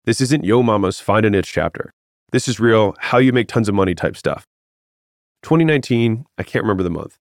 This isn't Yo Mama's find a niche chapter. This is real, how you make tons of money type stuff. 2019, I can't remember the month.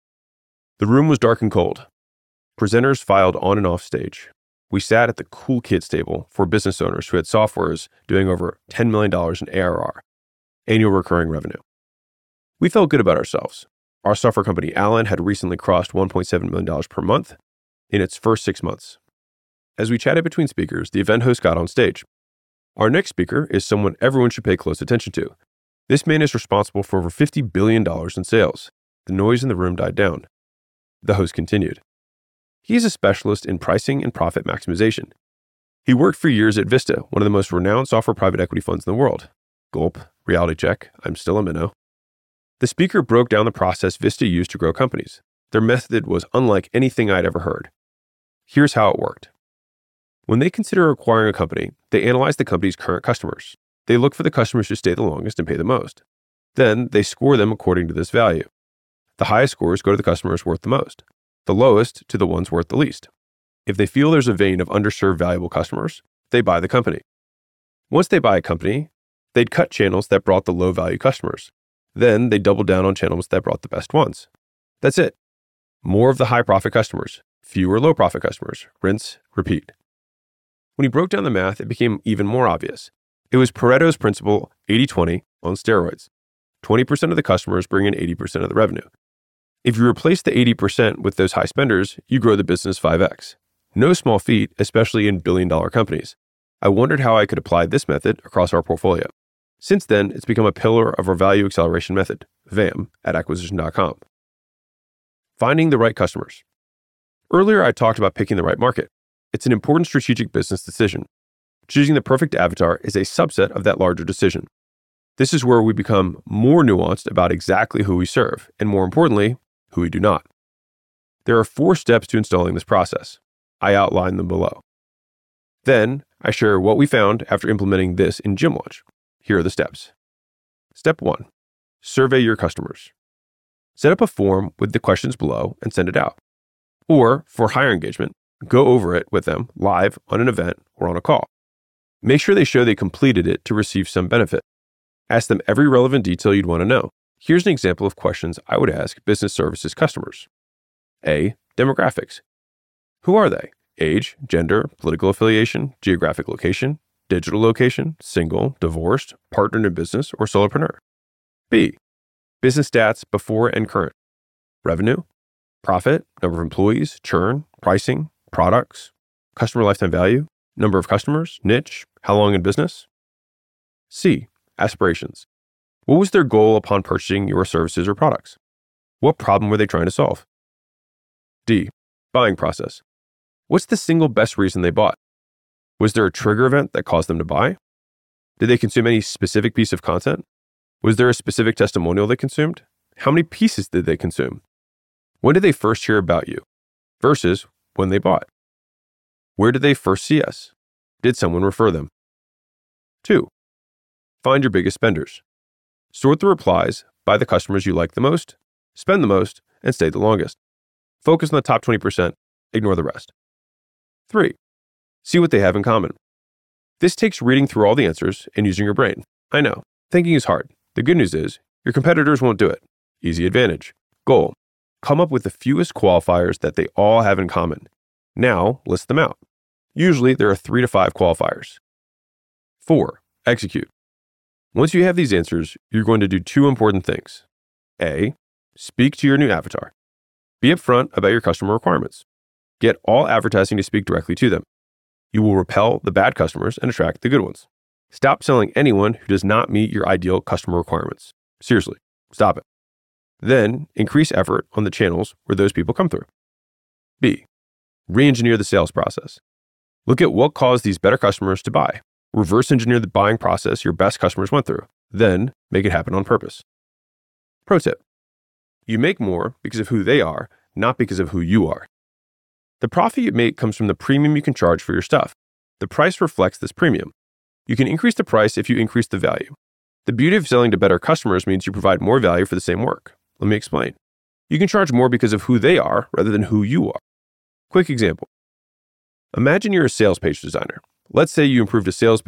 The room was dark and cold. Presenters filed on and off stage. We sat at the cool kids table for business owners who had softwares doing over $10 million in ARR, annual recurring revenue. We felt good about ourselves. Our software company, Allen, had recently crossed $1.7 million per month in its first 6 months. As we chatted between speakers, the event host got on stage. Our next speaker is someone everyone should pay close attention to. This man is responsible for over $50 billion in sales. The noise in the room died down. The host continued. He is a specialist in pricing and profit maximization. He worked for years at Vista, one of the most renowned software private equity funds in the world. Gulp, reality check, I'm still a minnow. The speaker broke down the process Vista used to grow companies. Their method was unlike anything I'd ever heard. Here's how it worked. When they consider acquiring a company, they analyze the company's current customers. They look for the customers who stay the longest and pay the most. Then they score them according to this value. The highest scores go to the customers worth the most, the lowest to the ones worth the least. If they feel there's a vein of underserved valuable customers, they buy the company. Once they buy a company, they'd cut channels that brought the low-value customers. Then they double down on channels that brought the best ones. That's it. More of the high-profit customers, fewer low-profit customers. Rinse, repeat. When he broke down the math, it became even more obvious. It was Pareto's principle 80-20 on steroids. 20% of the customers bring in 80% of the revenue. If you replace the 80% with those high spenders, you grow the business 5x. No small feat, especially in billion-dollar companies. I wondered how I could apply this method across our portfolio. Since then, it's become a pillar of our value acceleration method, VAM, at acquisition.com. Finding the right customers. Earlier, I talked about picking the right market. It's an important strategic business decision. Choosing the perfect avatar is a subset of that larger decision. This is where we become more nuanced about exactly who we serve, and more importantly, who we do not. There are 4 steps to installing this process. I outline them below. Then, I share what we found after implementing this in Gym Launch. Here are the steps. Step 1. Survey your customers. Set up a form with the questions below and send it out. Or, for higher engagement, go over it with them live on an event or on a call. Make sure they show they completed it to receive some benefit. Ask them every relevant detail you'd want to know. Here's an example of questions I would ask business services customers. A. Demographics. Who are they? Age, gender, political affiliation, geographic location, digital location, single, divorced, partnered in business, or solopreneur. B. Business stats before and current. Revenue, profit, number of employees, churn, pricing, products, customer lifetime value, number of customers, niche, how long in business. C. Aspirations. What was their goal upon purchasing your services or products? What problem were they trying to solve? D. Buying process. What's the single best reason they bought? Was there a trigger event that caused them to buy? Did they consume any specific piece of content? Was there a specific testimonial they consumed? How many pieces did they consume? When did they first hear about you? Versus when they bought. Where did they first see us? Did someone refer them? 2. Find your biggest spenders. Sort the replies by the customers you like the most, spend the most, and stay the longest. Focus on the top 20%, ignore the rest. 3. See what they have in common. This takes reading through all the answers and using your brain. I know, thinking is hard. The good news is, your competitors won't do it. Easy advantage. Goal. Come up with the fewest qualifiers that they all have in common. Now, list them out. Usually, there are 3 to 5 qualifiers. 4. Execute. Once you have these answers, you're going to do 2 important things. A. Speak to your new avatar. Be upfront about your customer requirements. Get all advertising to speak directly to them. You will repel the bad customers and attract the good ones. Stop selling anyone who does not meet your ideal customer requirements. Seriously, stop it. Then, increase effort on the channels where those people come through. B. Re-engineer the sales process. Look at what caused these better customers to buy. Reverse engineer the buying process your best customers went through. Then, make it happen on purpose. Pro tip. You make more because of who they are, not because of who you are. The profit you make comes from the premium you can charge for your stuff. The price reflects this premium. You can increase the price if you increase the value. The beauty of selling to better customers means you provide more value for the same work. Let me explain. You can charge more because of who they are rather than who you are. Quick example. Imagine you're a sales page designer. Let's say you improved a sales